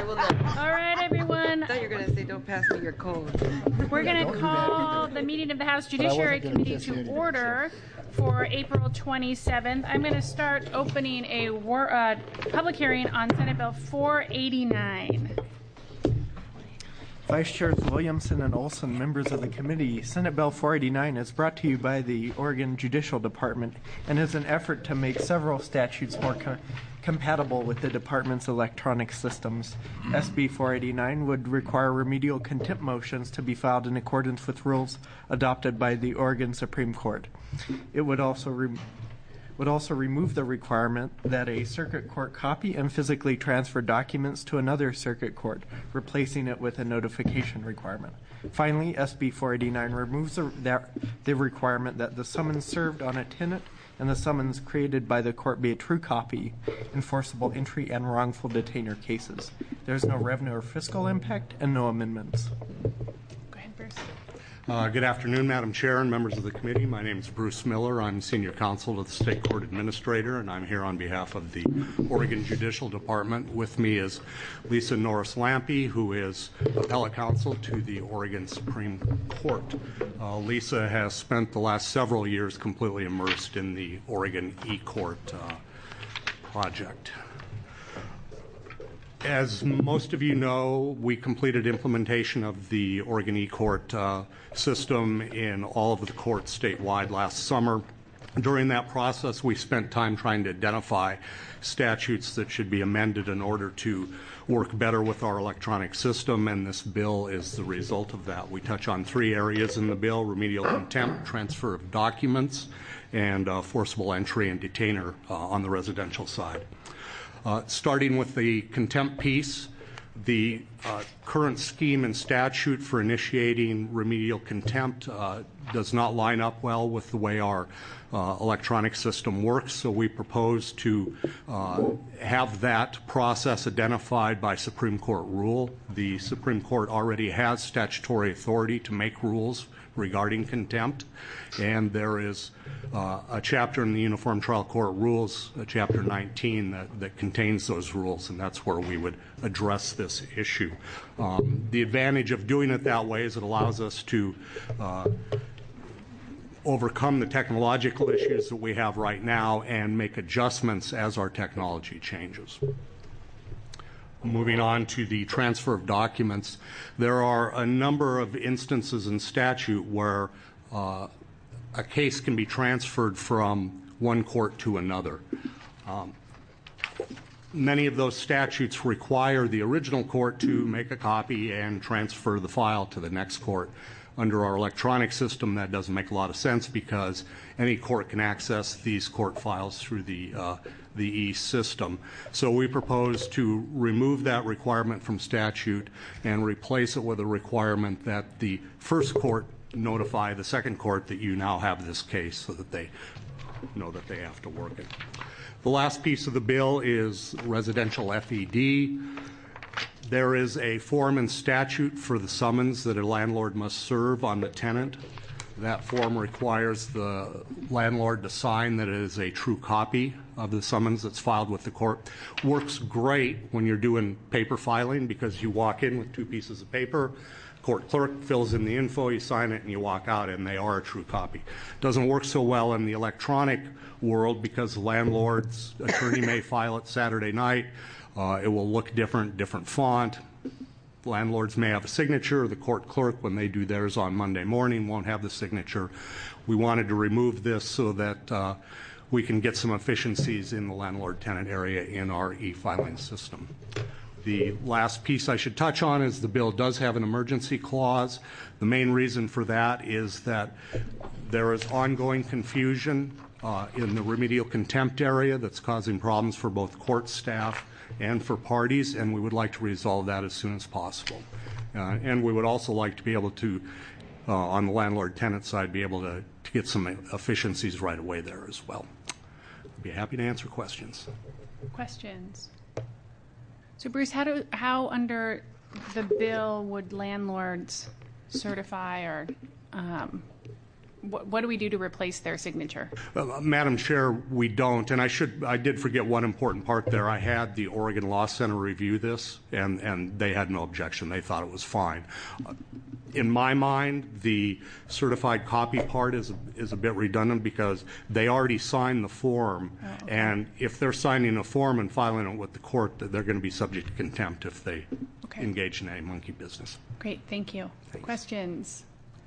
I will not. All right, everyone. I thought you were going to say, don't pass me your code. We're going to call the meeting of the House Judiciary Committee to order for April 27th. I'm going to start opening a public hearing on Senate Bill 489. Vice Chairs Williamson and Olson, members of the committee, Senate Bill 489 is brought to you by the Oregon Judicial Department and is an effort to make several statutes more compatible with the department's electronic systems. SB 489 would require remedial contempt motions to be filed in accordance with rules adopted by the Oregon Supreme Court. It would also remove the requirement that a circuit court copy and physically transfer documents to another circuit court, replacing it with a notification requirement. Finally, SB 489 removes the requirement that the summons served on a tenant and the summons created by the court be a true copy in forcible entry and wrongful detainer cases. There's no revenue or fiscal impact and no amendments. Go ahead, Bruce. Good afternoon, Madam Chair and members of the committee. My name is Bruce Miller. I'm Senior Counsel to the State Court Administrator, and I'm here on behalf of the Oregon Judicial Department. With me is Lisa Norris-Lampe, who is Appellate Counsel to the Oregon Supreme Court. Lisa has spent the last several years completely immersed in the Oregon e-court project. As most of you know, we completed implementation of the Oregon e-court system in all of the courts statewide last summer. During that process, we spent time trying to identify statutes that should be amended in order to work better with our electronic system, and this bill is the result of that. We touch on three areas in the bill: remedial contempt, transfer of documents, and forcible entry and detainer on the residential side. Starting with the contempt piece, the current scheme and statute for initiating remedial contempt does not line up well with the way our electronic system works, so we propose to have that process identified by Supreme Court rule. The Supreme Court already has statutory authority to make rules regarding contempt, and there is a chapter in the Uniform Trial Court Rules, Chapter 19, that contains those rules, and that's where we would address this issue. The advantage of doing it that way is it allows us to overcome the technological issues that we have right now and make adjustments as our technology changes. Moving on to the transfer of documents, there are a number of instances in statute where a case can be transferred from one court to another. Many of those statutes require the original court to make a copy and transfer the file to the next court. Under our electronic system, that doesn't make a lot of sense because any court can access these court files through the e-system. So we propose to remove that requirement from statute and replace it with a requirement that the first court notify the second court that you now have this case so that they know that they have to work it. The last piece of the bill is residential FED. There is a form in statute for the summons that a landlord must serve on the tenant. That form requires the landlord to sign that it is a true copy of the summons that's filed with the court. Works great when you're doing paper filing because you walk in with two pieces of paper, court clerk fills in the info, you sign it, and you walk out, and they are a true copy. Doesn't work so well in the electronic world because the landlord's attorney may file it Saturday night. It will look different font. Landlords may have a signature. The court clerk, when they do theirs on Monday morning, won't have the signature. We wanted to remove this so that we can get some efficiencies in the landlord-tenant area in our e-filing system. The last piece I should touch on is the bill does have an emergency clause. The main reason for that is that there is ongoing confusion in the remedial contempt area that's causing problems for both court staff and for parties, and we would like to resolve that as soon as possible. And we would also like to be able to, on the landlord-tenant side, be able to get some efficiencies right away there as well. I'd be happy to answer questions. Questions? So, Bruce, how under the bill would landlords certify or what do we do to replace their signature? Madam Chair, we don't. And I did forget one important part there. I had the Oregon Law Center review this, and they had no objection. They thought it was fine. In my mind, the certified copy part is a bit redundant because they already signed the form, and if they're signing a form and filing it with the court, they're going to be subject to contempt if they engage in any monkey business. Great, thank you. Thanks. Questions?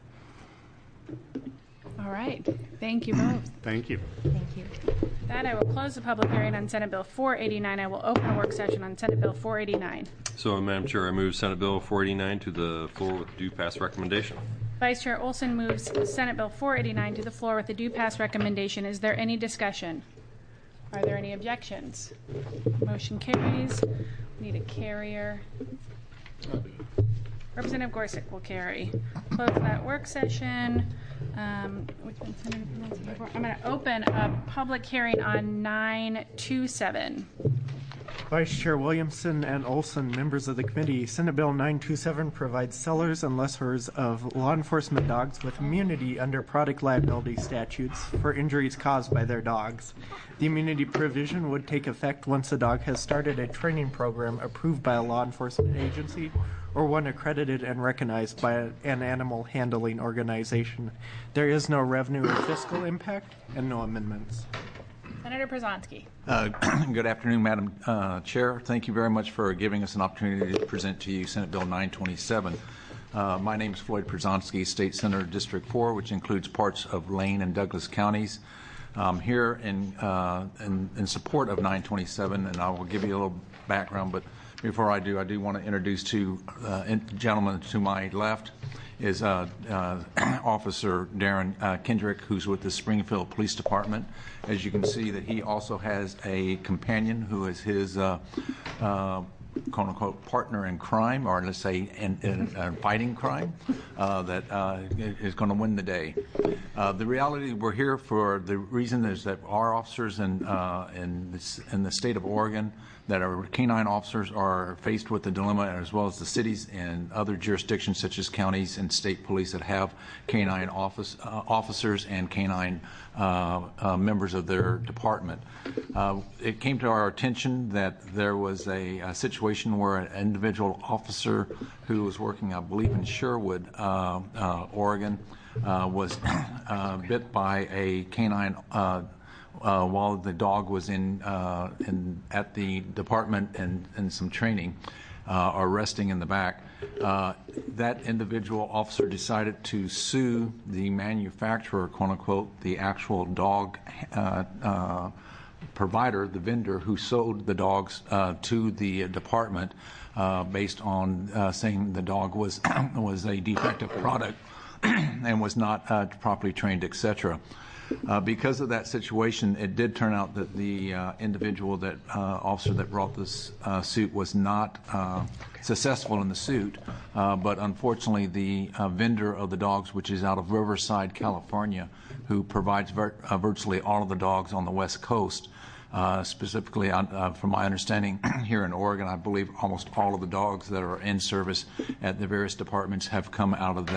All right, thank you both. Thank you. Thank you. With that, I will close the public hearing on Senate Bill 489. I will open a work session on Senate Bill 489. So, Madam Chair, I move Senate Bill 489 to the floor with due pass recommendation. Vice Chair Olson moves Senate Bill 489 to the floor with a due pass recommendation. Is there any discussion? Are there any objections? Motion carries. We need a carrier. Representative Gorsuch will carry. Close that work session. I'm going to open a public hearing on 927. Vice Chair Williamson and Olson, members of the committee, Senate Bill 927 provides sellers and lessors of law enforcement dogs with immunity under product liability statutes for injuries caused by their dogs. The immunity provision would take effect once a dog has started a training program approved by a law enforcement agency or one accredited and recognized by an animal handling organization. There is no revenue or fiscal impact and no amendments. Senator Przanski. Good afternoon, Madam Chair. Thank you very much for giving us an opportunity to present to you Senate Bill 927. My name is Floyd Przanski, State Senator, District 4, which includes parts of Lane and Douglas counties. I'm here in support of 927, and I will give you a little background, but before I do want to introduce two gentlemen to my left is Officer Darren Kendrick, who's with the Springfield Police Department. As you can see, that he also has a companion who is his quote-unquote partner in crime, or let's say in fighting crime, that is going to win the day. The reality we're here for, the reason is that our officers in the state of Oregon that are canine officers are faced with the dilemma, as well as the cities and other jurisdictions such as counties and state police that have canine officers and canine members of their department. It came to our attention that there was a situation where an individual officer who was working, I believe, in Sherwood, Oregon, was bit by a canine while the dog was at the department and some training, or resting in the back. That individual officer decided to sue the manufacturer, quote unquote, the actual dog provider, the vendor who sold the dogs to the department, based on saying the dog was a defective product and was not properly trained, etc. Because of that situation, it did turn out that the individual, that officer that brought this suit, was not successful in the suit. But unfortunately, the vendor of the dogs, which is out of Riverside, California, who provides virtually all of the dogs on the West Coast, specifically, from my understanding, here in Oregon, I believe almost all of the dogs that are in service at the various departments have come out of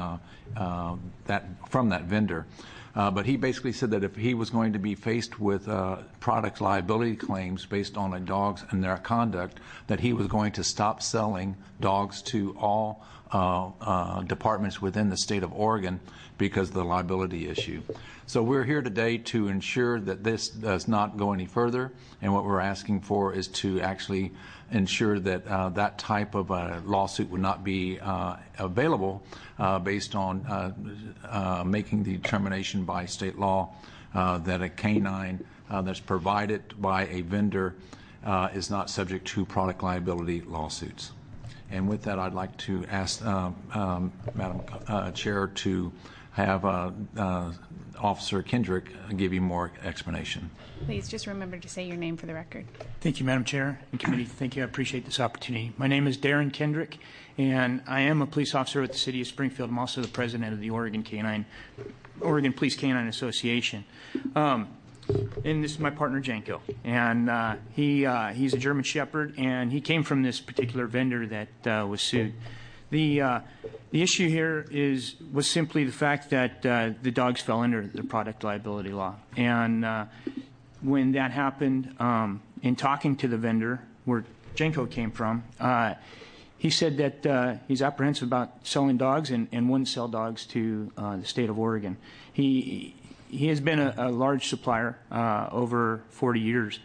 from that vendor. But he basically said that if he was going to be faced with product liability claims based on the dogs and their conduct, that he was going to stop selling dogs to all departments within the state of Oregon because of the liability issue. So we're here today to ensure that this does not go any further, and what we're asking for is to actually ensure that that type of lawsuit would not be available based on making the determination by state law that a canine that's provided by a vendor is not subject to product liability lawsuits. And with that, I'd like to ask Madam Chair to have Officer Kendrick give you more explanation. Please just remember to say your name for the record. Thank you, Madam Chair and Committee. Thank you. I appreciate this opportunity. My name is Darren Kendrick, and I am a police officer with the City of Springfield. I'm also the president of the Oregon Police Canine Association. And this is my partner, Janko. And he's a German Shepherd, and he came from this particular vendor that was sued. The issue here was simply the fact that the dogs fell under the product liability law. And when that happened, in talking to the vendor, where Genco came from, he said that he's apprehensive about selling dogs and wouldn't sell dogs to the state of Oregon. He has been a large supplier over 40 years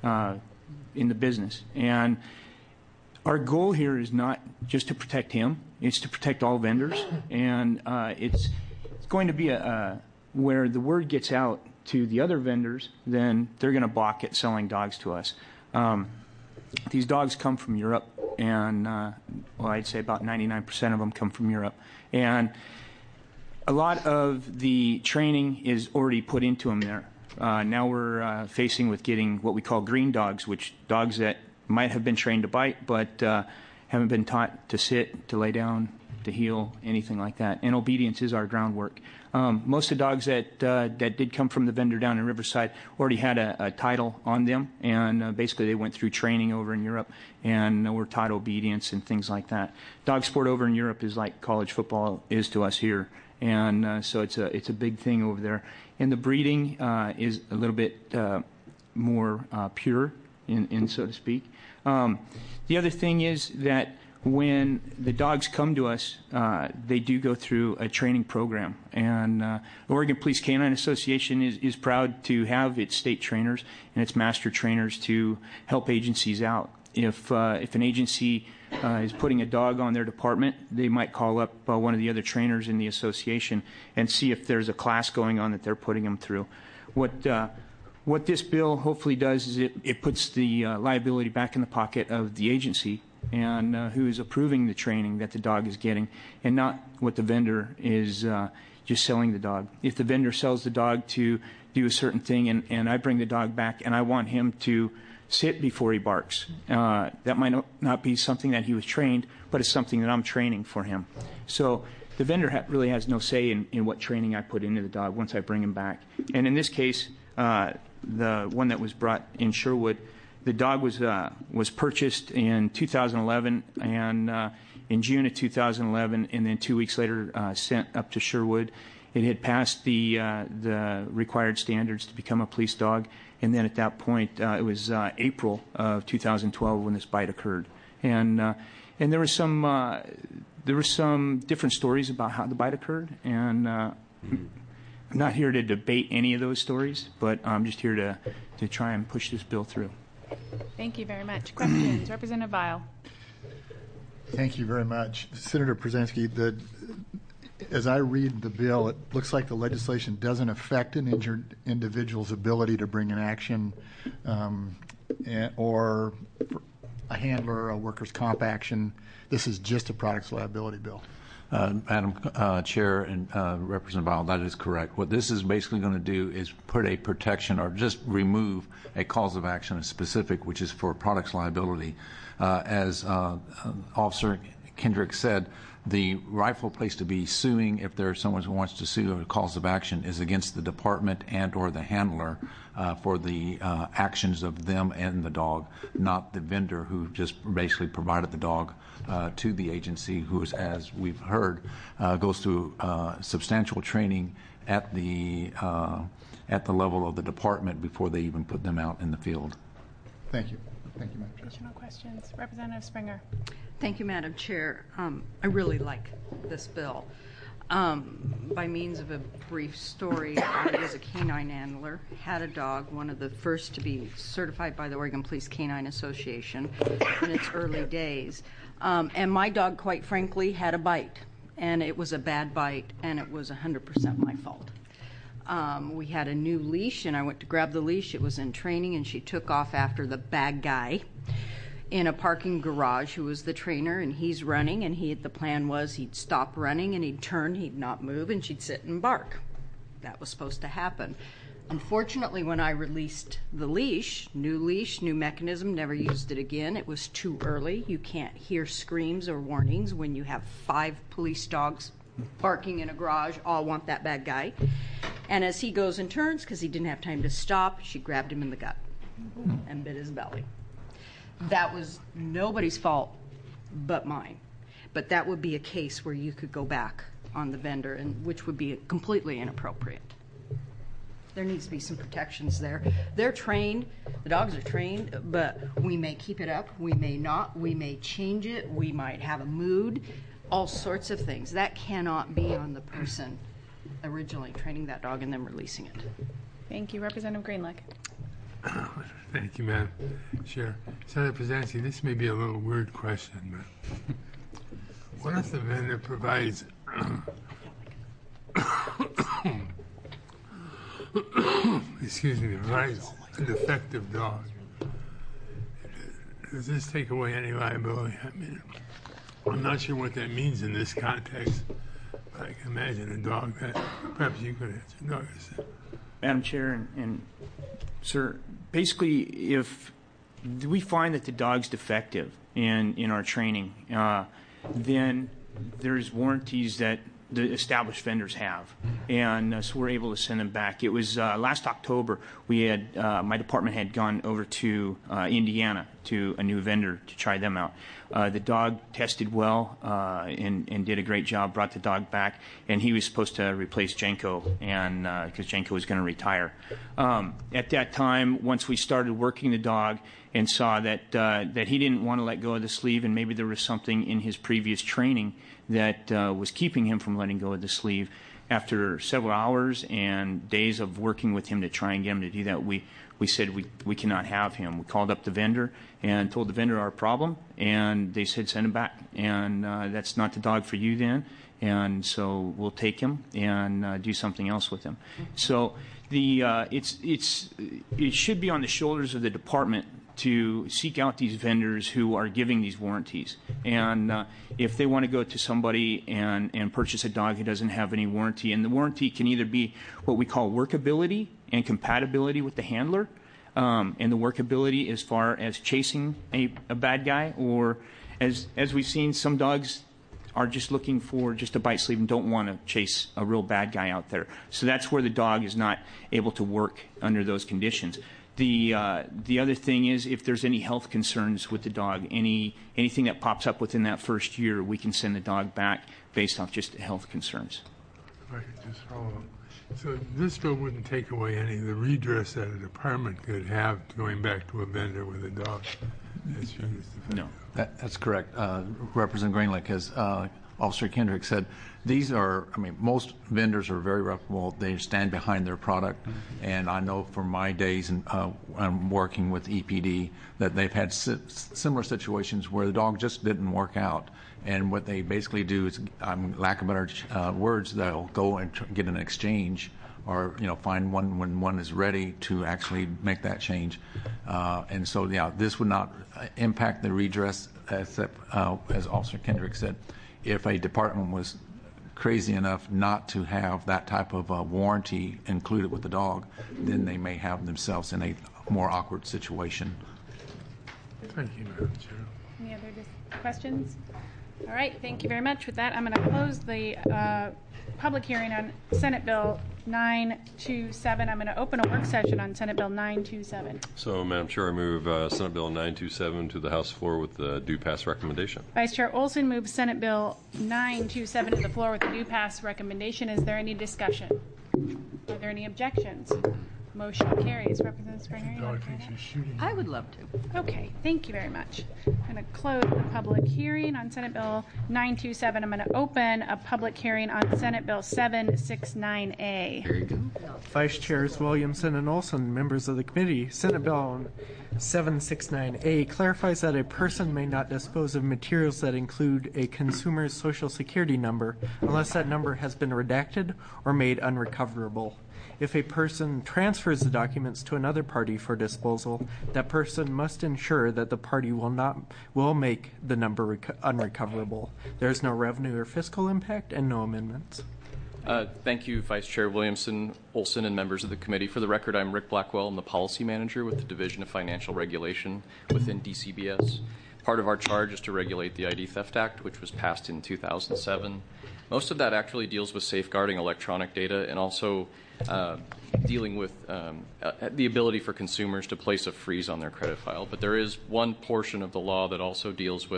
in the business. And our goal here is not just to protect him, it's to protect all vendors. And it's going to be where the word gets out to the other vendors, then they're going to balk at selling dogs to us. These dogs come from Europe, and I'd say about 99% of them come from Europe. And a lot of the training is already put into them there. Now we're facing with getting what we call green dogs, which dogs that might have been trained to bite, but haven't been taught to sit, to lay down, to heel, anything like that. And obedience is our groundwork. Most of the dogs that did come from the vendor down in Riverside already had a title on them, and basically they went through training over in Europe and were taught obedience and things like that. Dog sport over in Europe is like college football is to us here, and so it's a big thing over there. And the breeding is a little bit more pure, in so to speak. The other thing is that when the dogs come to us, they do go through a training program. And the Oregon Police Canine Association is proud to have its state trainers and its master trainers to help agencies out. If an agency is putting a dog on their department, they might call up one of the other trainers in the association and see if there's a class going on that they're putting them through. What this bill hopefully does is it puts the liability back in the pocket of the agency and who is approving the training that the dog is getting, and not what the vendor is just selling the dog. If the vendor sells the dog to do a certain thing and I bring the dog back and I want him to sit before he barks, that might not be something that he was trained, but it's something that I'm training for him. So the vendor really has no say in what training I put into the dog once I bring him back. And in this case, the one that was brought in Sherwood, the dog was purchased in 2011, and in June of 2011, and then 2 weeks later sent up to Sherwood. It had passed the required standards to become a police dog, and then at that point, it was April of 2012 when this bite occurred. And there was some different stories about how the bite occurred, and I'm not here to debate any of those stories, but I'm just here to try and push this bill through. Thank you very much. Questions? Representative Vial. Thank you very much. Senator Przanski, as I read the bill, it looks like the legislation doesn't affect an injured individual's ability to bring an action or a handler, a workers' comp action. This is just a products liability bill. Madam Chair and Representative Vial, that is correct. What this is basically going to do is put a protection or just remove a cause of action, a specific, which is for products liability. As Officer Kendrick said, the rightful place to be suing, if there's someone who wants to sue, a cause of action is against the department and or the handler for the actions of them and the dog, not the vendor who just basically provided the dog to the agency, who is, as we've heard, goes through substantial training at the level of the department before they even put them out in the field. Thank you. Thank you, Madam Chair. Additional questions? Representative Springer. Thank you, Madam Chair. I really like this bill. By means of a brief story, I was a canine handler, had a dog, one of the first to be certified by the Oregon Police Canine Association in its early days. And my dog, quite frankly, had a bite, and it was a bad bite, and it was 100% my fault. We had a new leash, and I went to grab the leash. It was in training, and she took off after the bad guy in a parking garage who was the trainer, and he's running, and the plan was he'd stop running, and he'd turn, he'd not move, and she'd sit and bark. That was supposed to happen. Unfortunately, when I released the leash, new mechanism, never used it again. It was too early. You can't hear screams or warnings when you have 5 police dogs barking in a garage, all want that bad guy. And as he goes and turns, because he didn't have time to stop, she grabbed him in the gut and bit his belly. That was nobody's fault but mine. But that would be a case where you could go back on the vendor, and which would be completely inappropriate. There needs to be some protections there. They're trained, the dogs are trained, but we may keep it up, we may not, we may change it, we might have a mood, all sorts of things. That cannot be on the person originally training that dog and then releasing it. Thank you. Representative Greenlick. Thank you, Madam Chair. Senator Pruzansky, this may be a little weird question, but what if the vendor provides provides a defective dog? Does this take away any liability? I mean, I'm not sure what that means in this context, but I can imagine a dog that perhaps you could answer. No, Madam Chair and Sir, basically, if we find that the dog's defective in our training, then there's warranties that the established vendors have, and so we're able to send them back. It was last October we had my department had gone over to Indiana to a new vendor to try them out. The dog tested well and did a great job. Brought the dog back, and he was supposed to replace Jenko, and because Jenko was going to retire. At that time, once we started working the dog and saw that that he didn't want to let go of the sleeve, and maybe there was something in his previous training that was keeping him from letting go of the sleeve. After several hours and days of working with him to try and get him to do that, we said we cannot have him. We called up the vendor and told the vendor our problem, and they said send him back. And that's not the dog for you then, and so we'll take him and do something else with him. So it should be on the shoulders of the department to seek out these vendors who are giving these warranties. And if they want to go to somebody and purchase a dog who doesn't have any warranty, and the warranty can either be what we call workability and compatibility with the handler, and the workability as far as chasing a bad guy, or as we've seen, some dogs are just looking for just a bite sleeve and don't want to chase a real bad guy out there. So that's where the dog is not able to work under those conditions. The other thing is, if there's any health concerns with the dog, anything that pops up within that first year, we can send the dog back based off just health concerns. If I could just follow up. So this bill wouldn't take away any of the redress that a department could have going back to a vendor with a dog. No. That's correct. Representative Greenlick, as Officer Kendrick said, these are, most vendors are very reputable. They stand behind their product. And I know from my days I'm working with EPD that they've had similar situations where the dog just didn't work out. And what they basically do is, lack of better words, they'll go and get an exchange, or find one when one is ready to actually make that change. And so, this would not impact the redress, except, as Officer Kendrick said, if a department was crazy enough not to have that type of warranty included with the dog, then they may have themselves in a more awkward situation. Thank you, Madam Chair. Any other questions? All right, thank you very much. With that, I'm going to close the public hearing on Senate Bill 927. I'm going to open a work session on Senate Bill 927. So, Madam Chair, I move Senate Bill 927 to the House floor with the due pass recommendation. Vice Chair Olson moves Senate Bill 927 to the floor with the due pass recommendation. Is there any discussion? Are there any objections? Motion carries. Representative Springer, you want to comment? I would love to. Okay, thank you very much. I'm going to close the public hearing on Senate Bill 927. I'm going to open a public hearing on Senate Bill 769A. There you go. Vice Chairs Williamson and Olson, members of the committee, Senate Bill 769A clarifies that a person may not dispose of materials that include a consumer's social security number unless that number has been redacted or made unrecoverable. If a person transfers the documents to another party for disposal, that person must ensure that the party will make the number unrecoverable. There is no revenue or fiscal impact and no amendments. Thank you, Vice Chair Williamson, Olson, and members of the committee. For the record, I'm Rick Blackwell. I'm the policy manager with the Division of Financial Regulation within DCBS. Part of our charge is to regulate the ID Theft Act, which was passed in 2007. Most of that actually deals with safeguarding electronic data and also dealing with the ability for consumers to place a freeze on their credit file. But there is one portion of the law that also deals with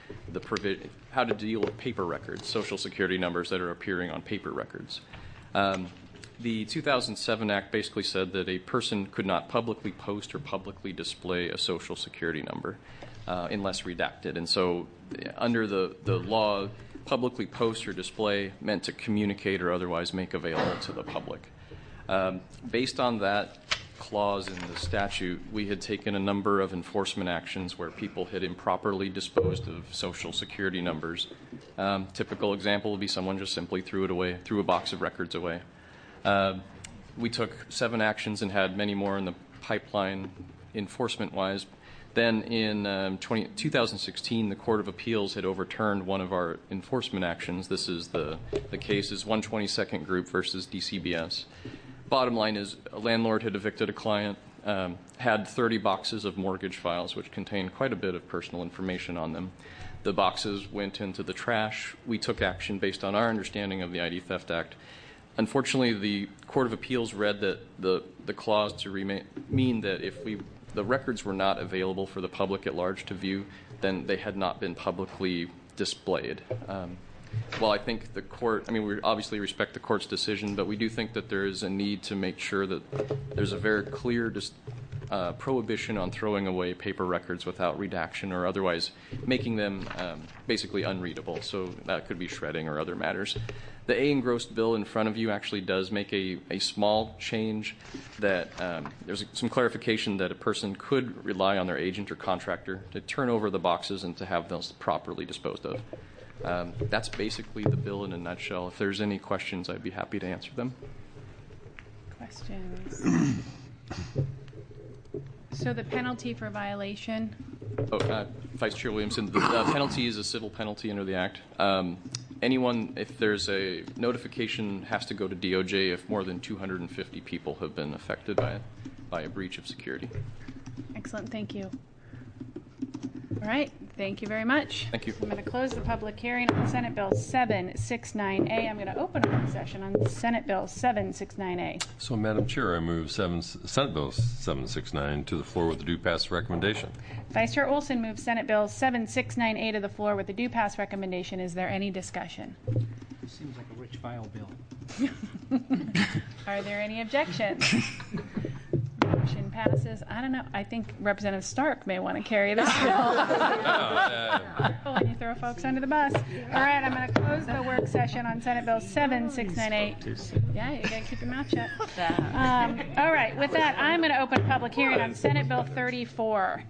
how to deal with paper records, Social Security numbers that are appearing on paper records. The 2007 Act basically said that a person could not publicly post or publicly display a Social Security number unless redacted. And so under the law, publicly post or display meant to communicate or otherwise make available to the public. Based on that clause in the statute, we had taken a number of enforcement actions where people had improperly disposed of Social Security numbers. Typical example would be someone just simply threw a box of records away. We took 7 actions and had many more in the pipeline enforcement-wise. Then in 2016, the Court of Appeals had overturned one of our enforcement actions. This is the case is 122nd Group versus DCBS. Bottom line is a landlord had evicted a client, had 30 boxes of mortgage files which contained quite a bit of personal information on them. The boxes went into the trash. We took action based on our understanding of the ID Theft Act. Unfortunately, the Court of Appeals read that the clause to mean that if the records were not available for the public at large to view, then they had not been publicly displayed. Well, I think the court, we obviously respect the court's decision, but we do think that there is a need to make sure that there's a very clear prohibition on throwing away paper records without redaction or otherwise making them basically unreadable. So that could be shredding or other matters. The A engrossed bill in front of you actually does make a small change that there's some clarification that a person could rely on their agent or contractor to turn over the boxes and to have those properly disposed of. That's basically the bill in a nutshell. If there's any questions, I'd be happy to answer them. Questions? So the penalty for violation? Vice Chair Williamson, the penalty is a civil penalty under the Act. Anyone, if there's a notification, has to go to DOJ if more than 250 people have been affected by a breach of security. Excellent, thank you. All right, thank you very much. Thank you. I'm going to close the public hearing on Senate Bill 769A. I'm going to open a work session on Senate Bill 769A. So, Madam Chair, I move Senate Bill 769 to the floor with the due pass recommendation. Vice Chair Olson moves Senate Bill 769A to the floor with the due pass recommendation. Is there any discussion? Seems like a rich file bill. Are there any objections? Motion passes. I don't know. I think Representative Stark may want to carry this bill. When you throw folks under the bus. All right, I'm going to close the work session on Senate Bill 7698. Yeah, you got to keep your mouth shut. All right, with that, I'm going to open a public hearing on Senate Bill 34.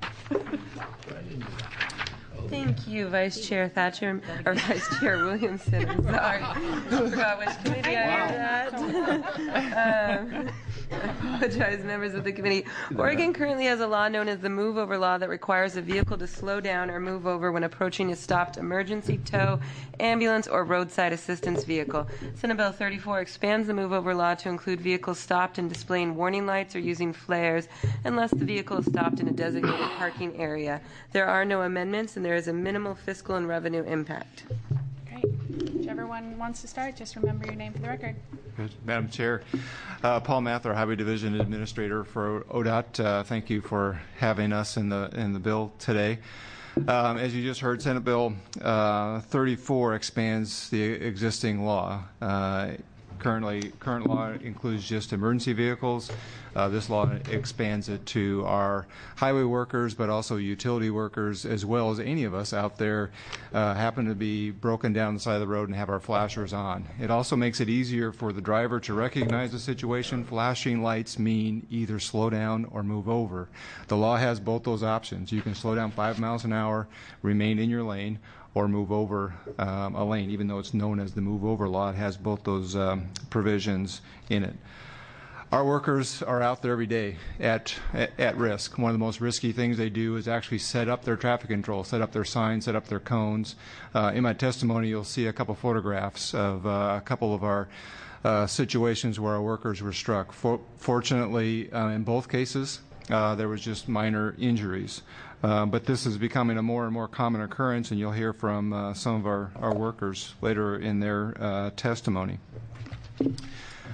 Thank you, Vice Chair Thatcher, or Vice Chair Williamson. I'm sorry. I forgot which committee I was at. I apologize, members of the committee. Oregon currently has a law known as the Move Over Law that requires a vehicle to slow down or move over when approaching a stopped emergency tow, ambulance, or roadside assistance vehicle. Senate Bill 34 expands the Move Over Law to include vehicles stopped and displaying warning lights or using flares unless the vehicle is stopped in a designated parking area. There are no amendments, and there is a minimal fiscal and revenue impact. Great. Whichever one wants to start, just remember your name for the record. Good. Madam Chair, Paul Mathur, Highway Division Administrator for ODOT. Thank you for having us in the bill today. As you just heard, Senate Bill 34 expands the existing law. Current law includes just emergency vehicles. This law expands it to our highway workers, but also utility workers, as well as any of us out there happen to be broken down the side of the road and have our flashers on. It also makes it easier for the driver to recognize the situation. Flashing lights mean either slow down or move over. The law has both those options. You can slow down 5 miles an hour, remain in your lane, or move over a lane. Even though it's known as the Move Over Law, it has both those provisions in it. Our workers are out there every day at risk. One of the most risky things they do is actually set up their traffic control, set up their signs, set up their cones. In my testimony, you'll see a couple photographs of a couple of our situations where our workers were struck. Fortunately, in both cases, there was just minor injuries. But this is becoming a more and more common occurrence, and you'll hear from some of our workers later in their testimony.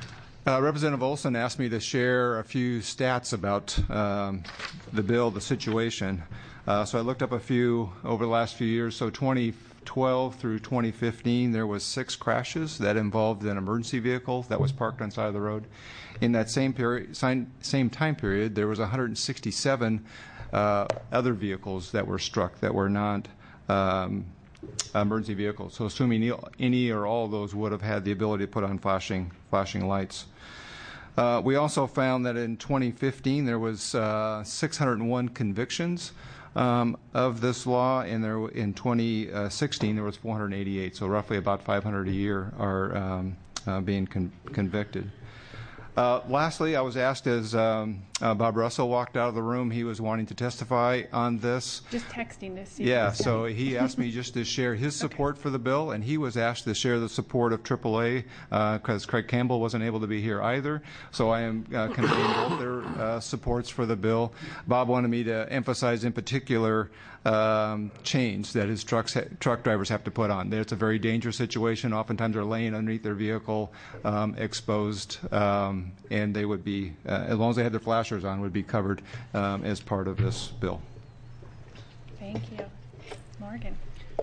Representative Olson asked me to share a few stats about the bill, the situation. So I looked up a few over the last few years. So 2012 through 2015, there was 6 crashes that involved an emergency vehicle that was parked on the side of the road. In that same time period, there was 167 other vehicles that were struck that were not emergency vehicles. So assuming any or all of those would have had the ability to put on flashing lights. We also found that in 2015 there was 601 convictions of this law, and in 2016 there was 488. So roughly about 500 a year are being convicted. Lastly, I was asked as Bob Russell walked out of the room, he was wanting to testify on this. Just texting this. Yeah, so he asked me just to share his support for the bill, and he was asked to share the support of AAA because Craig Campbell wasn't able to be here either. So I am conveying both their supports for the bill. Bob wanted me to emphasize in particular chains that his truck drivers have to put on. It's a very dangerous situation. Oftentimes they're laying underneath their vehicle exposed, and they would be, as long as they had their flashers on, would be covered as part of this bill. Thank you. Morgan.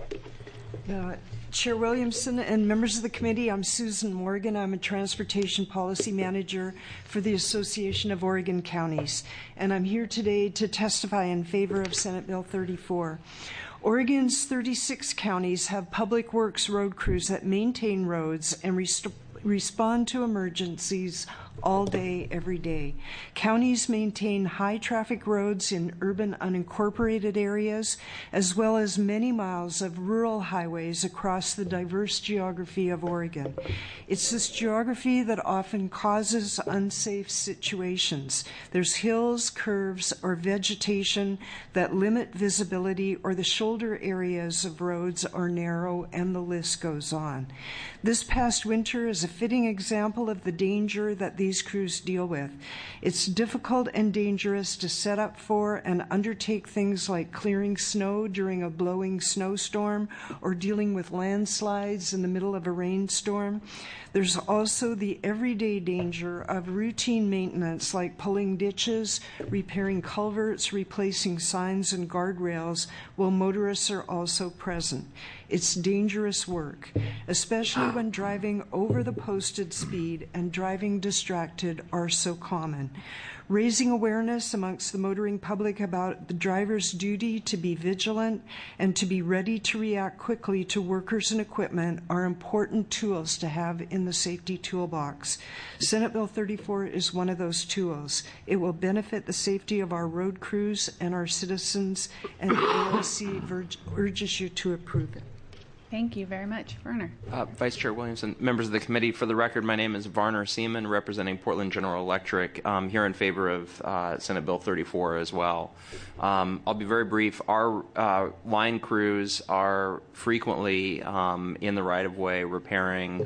Chair Williamson and members of the committee, I'm Susan Morgan. I'm a transportation policy manager for the Association of Oregon Counties, and I'm here today to testify in favor of Senate Bill 34. Oregon's 36 counties have public works road crews that maintain roads and respond to emergencies all day, every day. Counties maintain high traffic roads in urban unincorporated areas, as well as many miles of rural highways across the diverse geography of Oregon. It's this geography that often causes unsafe situations. There's hills, curves, or vegetation that limit visibility, or the shoulder areas of roads are narrow, and the list goes on. This past winter is a fitting example of the danger that these crews deal with. It's difficult and dangerous to set up for and undertake things like clearing snow during a blowing snowstorm or dealing with landslides in the middle of a rainstorm. There's also the everyday danger of routine maintenance like pulling ditches, repairing culverts, replacing signs and guardrails while motorists are also present. It's dangerous work, especially when driving over the posted speed and driving distracted are so common. Raising awareness amongst the motoring public about the driver's duty to be vigilant and to be ready to react quickly to workers and equipment are important tools to have in the safety toolbox. Senate Bill 34 is one of those tools. It will benefit the safety of our road crews and our citizens, and the ALC urges you to approve it. Thank you very much. Werner. Vice Chair Williamson, members of the committee, for the record, my name is Varner Seaman, representing Portland General Electric, here in favor of Senate Bill 34 as well. I'll be very brief. Our line crews are frequently in the right-of-way repairing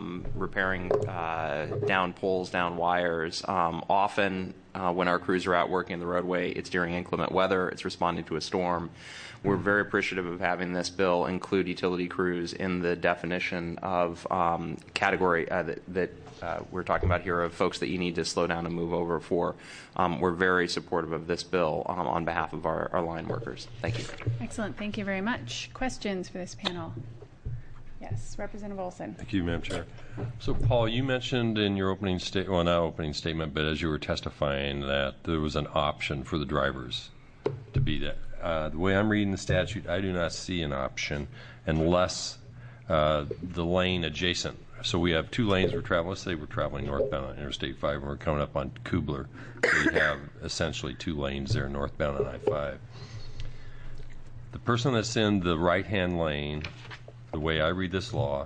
down poles, down wires. Often when our crews are out working the roadway, it's during inclement weather, it's responding to a storm. We're very appreciative of having this bill include utility crews in the definition of category that we're talking about here of folks that you need to slow down and move over for. We're very supportive of this bill on behalf of our line workers. Thank you. Excellent. Thank you very much. Questions for this panel? Yes, Representative Olson. Thank you, Madam Chair. So, Paul, you mentioned in your opening statement, well, not opening statement, but as you were testifying, that there was an option for the drivers to be that. The way I'm reading the statute, I do not see an option unless the lane adjacent. So we have 2 lanes we're traveling. Let's say we're traveling northbound on Interstate 5 and we're coming up on Kubler. We have essentially 2 lanes there northbound on I-5. The person that's in the right-hand lane, the way I read this law,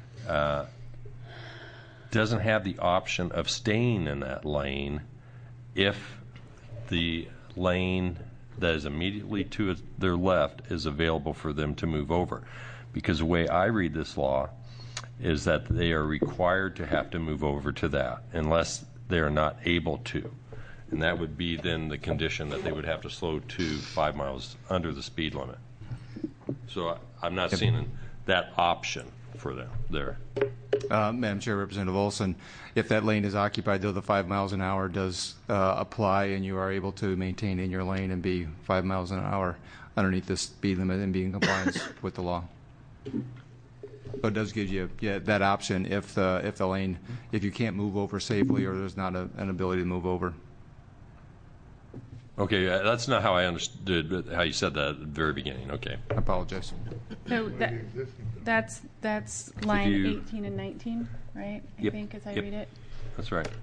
doesn't have the option of staying in that lane if the lane that is immediately to their left is available for them to move over. Because the way I read this law is that they are required to have to move over to that unless they are not able to. And that would be then the condition that they would have to slow to 5 miles under the speed limit. So I'm not seeing that option for them there. Madam Chair, Representative Olson, if that lane is occupied, though the 5 miles an hour does apply and you are able to maintain in your lane and be 5 miles an hour underneath the speed limit and be in compliance with the law. So it does give you that option if the lane, if you can't move over safely or there's not an ability to move over. Okay, that's not how I understood how you said that at the very beginning. Okay. I apologize. So that's line 18 and 19, right? I think as I read it. That's right.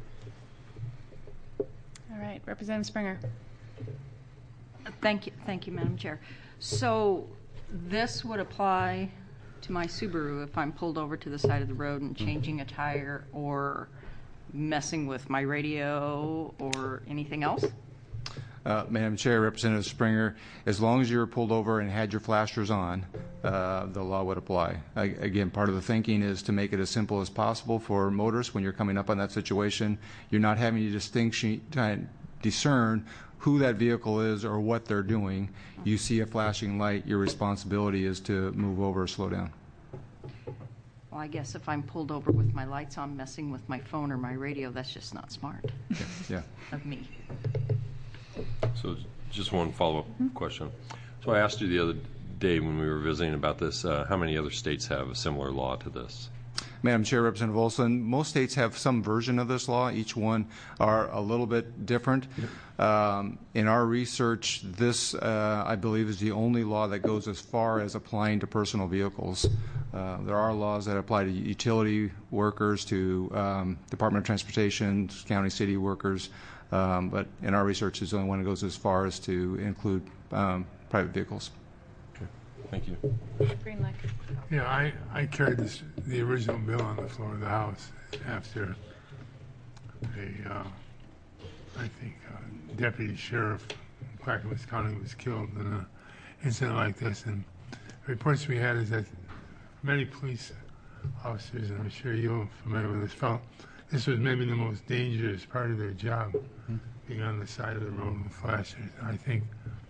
All right, Representative Springer. Thank you, Madam Chair. So this would apply to my Subaru if I'm pulled over to the side of the road and changing a tire or messing with my radio or anything else? Madam Chair, Representative Springer, as long as you were pulled over and had your flashers on, the law would apply. Again, part of the thinking is to make it as simple as possible for motorists when you're coming up on that situation. You're not having to discern who that vehicle is or what they're doing. You see a flashing light, your responsibility is to move over or slow down. Well, I guess if I'm pulled over with my lights on messing with my phone or my radio, that's just not smart of me. So just one follow-up question. So I asked you the other day when we were visiting about this, how many other states have a similar law to this? Madam Chair, Representative Olson, most states have some version of this law. Each one are a little bit different. In our research, this, I believe, is the only law that goes as far as applying to personal vehicles. There are laws that apply to utility workers, to Department of Transportation, county, city workers, but in our research, it's the only one that goes as far as to include private vehicles. Okay. Thank you. Greenlick. Yeah, I carried the original bill on the floor of the House after I think deputy sheriff in Clackamas County was killed in an incident like this. And reports we had is that many police officers, and I'm sure you're familiar with this, felt this was maybe the most dangerous part of their job, being on the side of the road with flashers. I think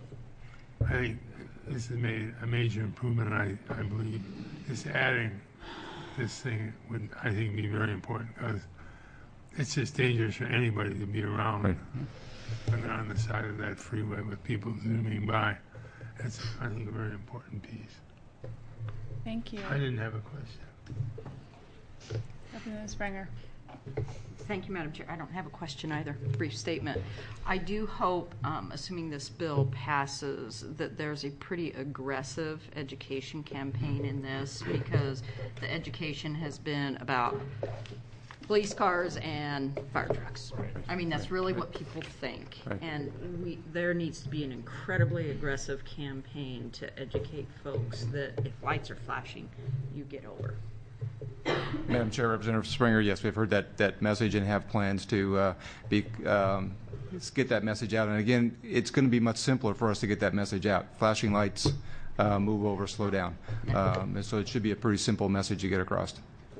this has made a major improvement, and I believe just adding this thing would, I think, be very important, because it's just dangerous for anybody to be around when they're on the side of that freeway with people zooming by. That's, I think, a very important piece. Thank you. I didn't have a question. Representative Springer. Thank you, Madam Chair. I don't have a question either. Brief statement. I do hope, assuming this bill passes, that there's a pretty aggressive education campaign in this, because the education has been about police cars and fire trucks. I mean, that's really what people think. And there needs to be an incredibly aggressive campaign to educate folks that if lights are flashing, you get over. Madam Chair, Representative Springer, yes, we've heard that message and have plans to get that message out. And again, it's going to be much simpler for us to get that message out. Flashing lights, move over, slow down. And so it should be a pretty simple message to get across.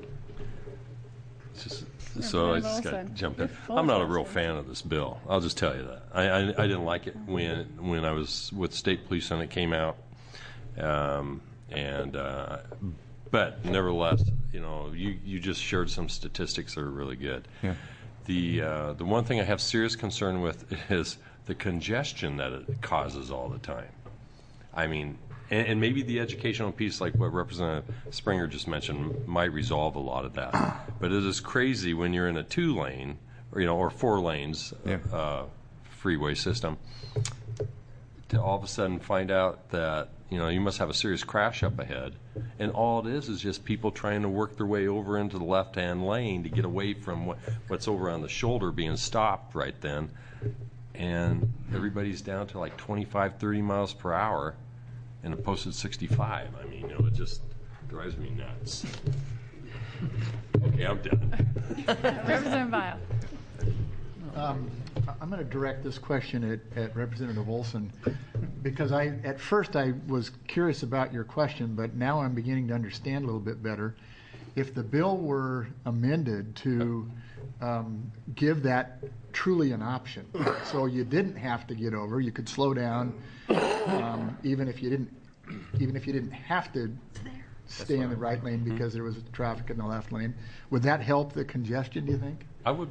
So I just got to jump in. I'm not a real fan of this bill. I'll just tell you that. I didn't like it when I was with state police and it came out. But nevertheless, you just shared some statistics that are really good. Yeah. The one thing I have serious concern with is the congestion that it causes all the time. I mean, and maybe the educational piece, like what Representative Springer just mentioned, might resolve a lot of that. But it is crazy when you're in a 2-lane, or 4 lanes freeway system, to all of a sudden find out that you must have a serious crash up ahead, and all it is just people trying to work their way over into the left-hand lane to get away from what's over on the shoulder being stopped right then, and everybody's down to like 25, 30 miles per hour in a posted 65. I mean, it just drives me nuts. Okay, I'm done. Representative Vial. I'm going to direct this question at Representative Olson, because at first I was curious about your question, but now I'm beginning to understand a little bit better. If the bill were amended to give that truly an option, so you didn't have to get over, you could slow down, even if you didn't have to stay in the right lane because there was traffic in the left lane. Would that help the congestion, do you think?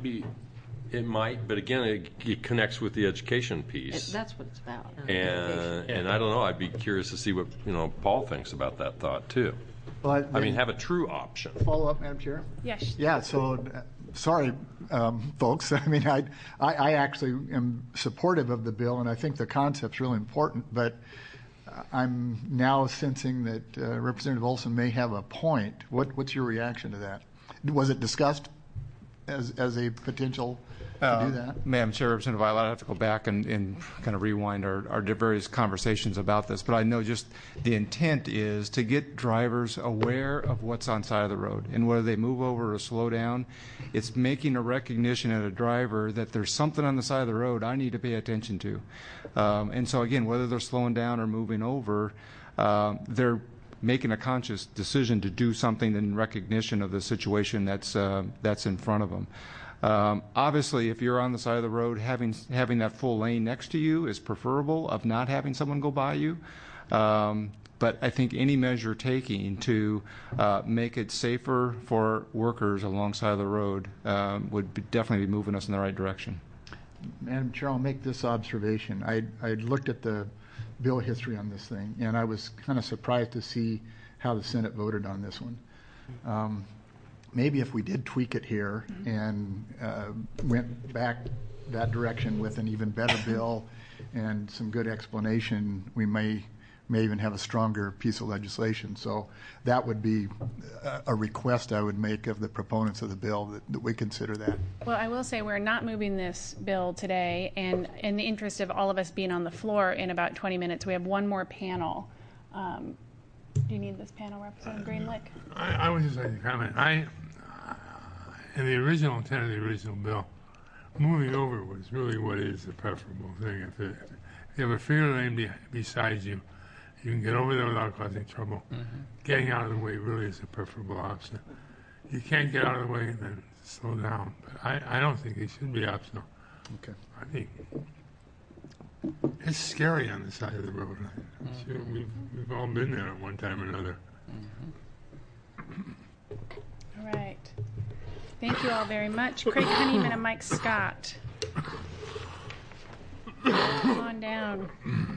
It might, but again, it connects with the education piece. That's what it's about. And I don't know, I'd be curious to see what, Paul thinks about that thought too. Well, have a true option. Follow up, Madam Chair? Yes. Yeah, so, sorry, folks. I actually am supportive of the bill, and I think the concept's really important, but I'm now sensing that Representative Olson may have a point. What's your reaction to that? Was it discussed as a potential to do that? Madam Chair, Representative Violet, I have to go back and kind of rewind our various conversations about this, but I know just the intent is to get drivers aware of what's on side of the road, and whether they move over or slow down, it's making a recognition at a driver that there's something on the side of the road I need to pay attention to. And so again, whether they're slowing down or moving over, they're making a conscious decision to do something in recognition of the situation that's in front of them. Obviously, if you're on the side of the road, having that full lane next to you is preferable of not having someone go by you. But I think any measure taking to make it safer for workers alongside the road would definitely be moving us in the right direction. Madam Chair, I'll make this observation. I looked at the bill history on this thing, and I was kind of surprised to see how the Senate voted on this one. Maybe if we did tweak it here and went back that direction with an even better bill and some good explanation, we may even have a stronger piece of legislation. So that would be a request I would make of the proponents of the bill, that we consider that. Well, I will say we're not moving this bill today, and in the interest of all of us being on the floor in about 20 minutes, we have one more panel. Do you need this panel, Representative Greenlick? I would just like to comment. In the original intent of the original bill, moving over was really what is the preferable thing. If you have a freeway lane beside you, you can get over there without causing trouble. Getting out of the way really is a preferable option. You can't get out of the way and then slow down. But I don't think it should be optional. Okay. I think it's scary on the side of the road. Sure, we've all been there at one time or another. All right. Thank you all very much. Craig Honeyman and Mike Scott. Come on down.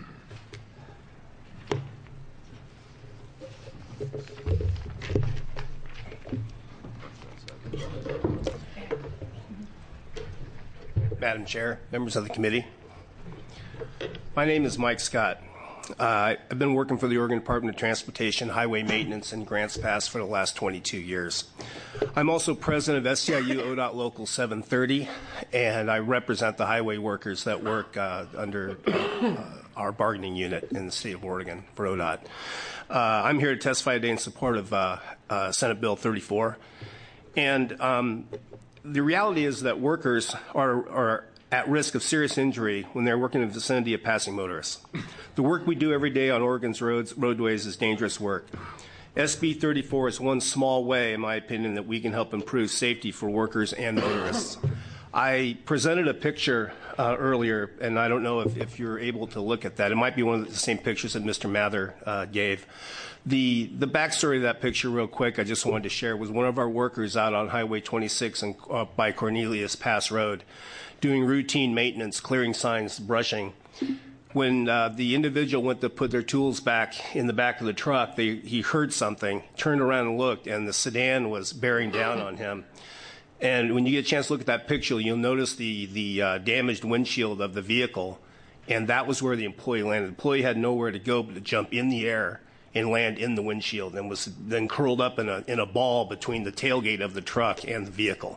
Madam Chair, members of the committee. My name is Mike Scott. I've been working for the Oregon Department of Transportation, Highway Maintenance, and Grants Pass for the last 22 years. I'm also president of STIU ODOT Local 730, and I represent the highway workers that work under our bargaining unit in the state of Oregon for ODOT. I'm here to testify today in support of Senate Bill 34. And the reality is that workers are at risk of serious injury when they're working in the vicinity of passing motorists. The work we do every day on Oregon's roadways is dangerous work. SB 34 is one small way, in my opinion, that we can help improve safety for workers and motorists. I presented a picture earlier, and I don't know if you're able to look at that. It might be one of the same pictures that Mr. Mather gave. The backstory of that picture, real quick, I just wanted to share, was one of our workers out on Highway 26 and by Cornelius Pass Road doing routine maintenance, clearing signs, brushing. When the individual went to put their tools back in the back of the truck, he heard something, turned around and looked, and the sedan was bearing down on him. And when you get a chance to look at that picture, you'll notice the damaged windshield of the vehicle, and that was where the employee landed. The employee had nowhere to go but to jump in the air and land in the windshield, and was then curled up in a ball between the tailgate of the truck and the vehicle.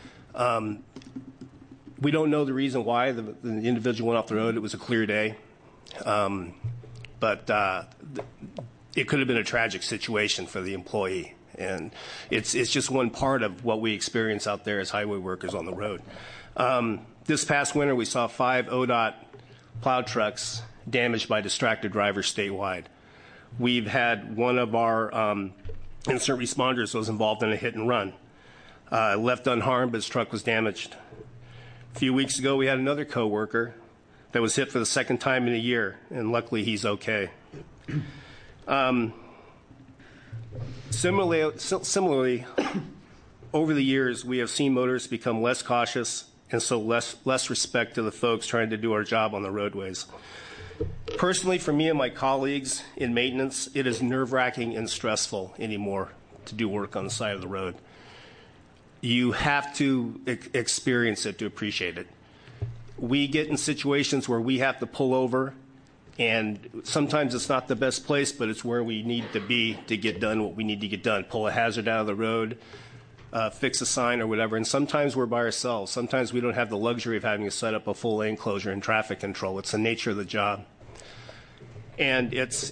We don't know the reason why the individual went off the road. It was a clear day. But it could have been a tragic situation for the employee. And it's just one part of what we experience out there as highway workers on the road. This past winter, we saw 5 ODOT plow trucks damaged by distracted drivers statewide. We've had one of our incident responders was involved in a hit and run. Left unharmed, but his truck was damaged. A few weeks ago, we had another coworker that was hit for the second time in a year, and luckily he's okay. Similarly, over the years, we have seen motorists become less cautious and so less respect to the folks trying to do our job on the roadways. Personally, for me and my colleagues in maintenance, it is nerve-wracking and stressful anymore to do work on the side of the road. You have to experience it to appreciate it. We get in situations where we have to pull over, and sometimes it's not the best place, but it's where we need to be to get done what we need to get done. Pull a hazard out of the road, fix a sign or whatever. And sometimes we're by ourselves. Sometimes we don't have the luxury of having to set up a full lane closure and traffic control. It's the nature of the job. And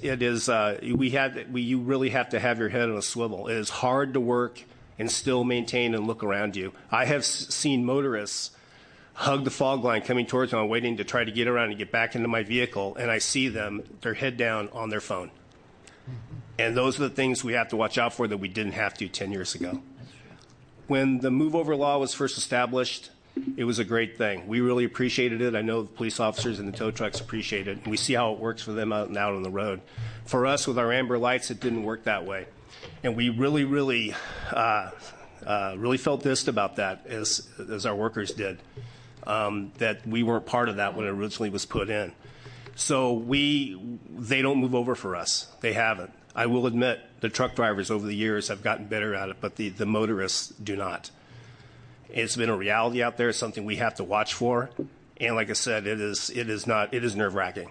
you really have to have your head on a swivel. It is hard to work and still maintain and look around you. I have seen motorists hug the fog line coming towards me. I'm waiting to try to get around and get back into my vehicle, and I see them, their head down on their phone. And those are the things we have to watch out for that we didn't have to 10 years ago. When the move over law was first established, it was a great thing. We really appreciated it. I know the police officers and the tow trucks appreciate it. And we see how it works for them out and out on the road. For us, with our amber lights, it didn't work that way. And we really felt dissed about that as our workers did, that we weren't part of that when it originally was put in. So they don't move over for us. They haven't. I will admit the truck drivers over the years have gotten better at it, but the motorists do not. It's been a reality out there. It's something we have to watch for. And like I said, it is nerve-wracking.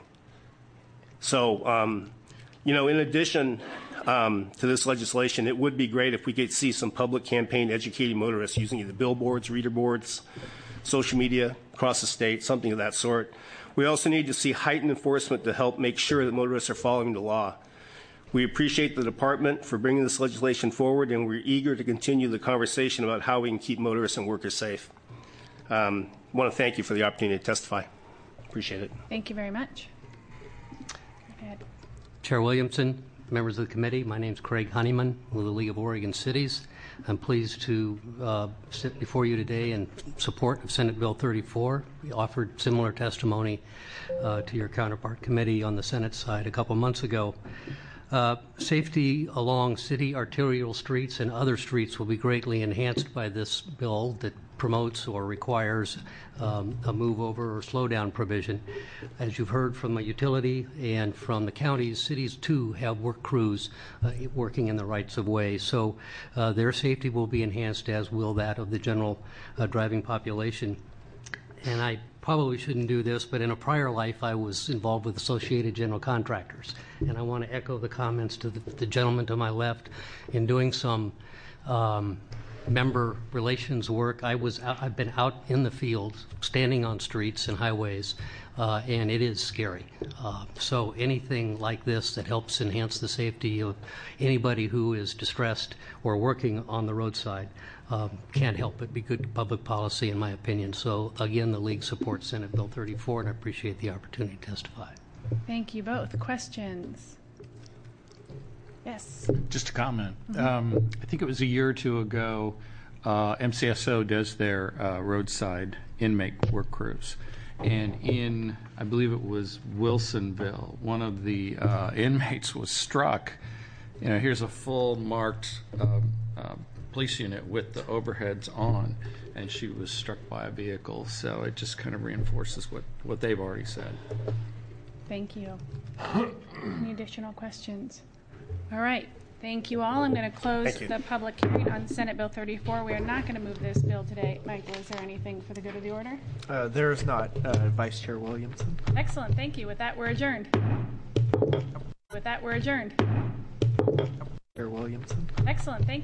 So, in addition to this legislation, it would be great if we could see some public campaign educating motorists using either billboards, reader boards, social media across the state, something of that sort. We also need to see heightened enforcement to help make sure that motorists are following the law. We appreciate the department for bringing this legislation forward, and we're eager to continue the conversation about how we can keep motorists and workers safe. I want to thank you for the opportunity to testify. Appreciate it. Thank you very much. Go ahead. Chair Williamson, members of the committee, my name is Craig Honeyman with the League of Oregon Cities. I'm pleased to sit before you today in support of Senate Bill 34. We offered similar testimony to your counterpart committee on the Senate side a couple months ago. Safety along city arterial streets and other streets will be greatly enhanced by this bill that promotes or requires a move over or slow down provision. As you've heard from the utility and from the counties, cities too have work crews working in the rights of way. So their safety will be enhanced, as will that of the general driving population. And I probably shouldn't do this, but in a prior life I was involved with Associated General Contractors. And I want to echo the comments to the gentleman to my left. In doing some member relations work, I've been out in the field, standing on streets and highways, and it is scary. So anything like this that helps enhance the safety of anybody who is distressed or working on the roadside can't help but be good public policy, in my opinion. So again, the League supports Senate Bill 34, and I appreciate the opportunity to testify. Thank you both. Questions? Yes. Just a comment. I think it was a year or two ago, MCSO does their roadside inmate work crews. And in, I believe it was Wilsonville, one of the inmates was struck. Here's a full marked police unit with the overheads on, and she was struck by a vehicle. So it just kind of reinforces what they've already said. Thank you. Any additional questions? All right. Thank you all. I'm going to close the public hearing on Senate Bill 34. We are not going to move this bill today. Michael, is there anything for the good of the order? There is not, Vice Chair Williamson. Excellent. Thank you. With that, we're adjourned. Chair Williamson. Excellent. Thank you.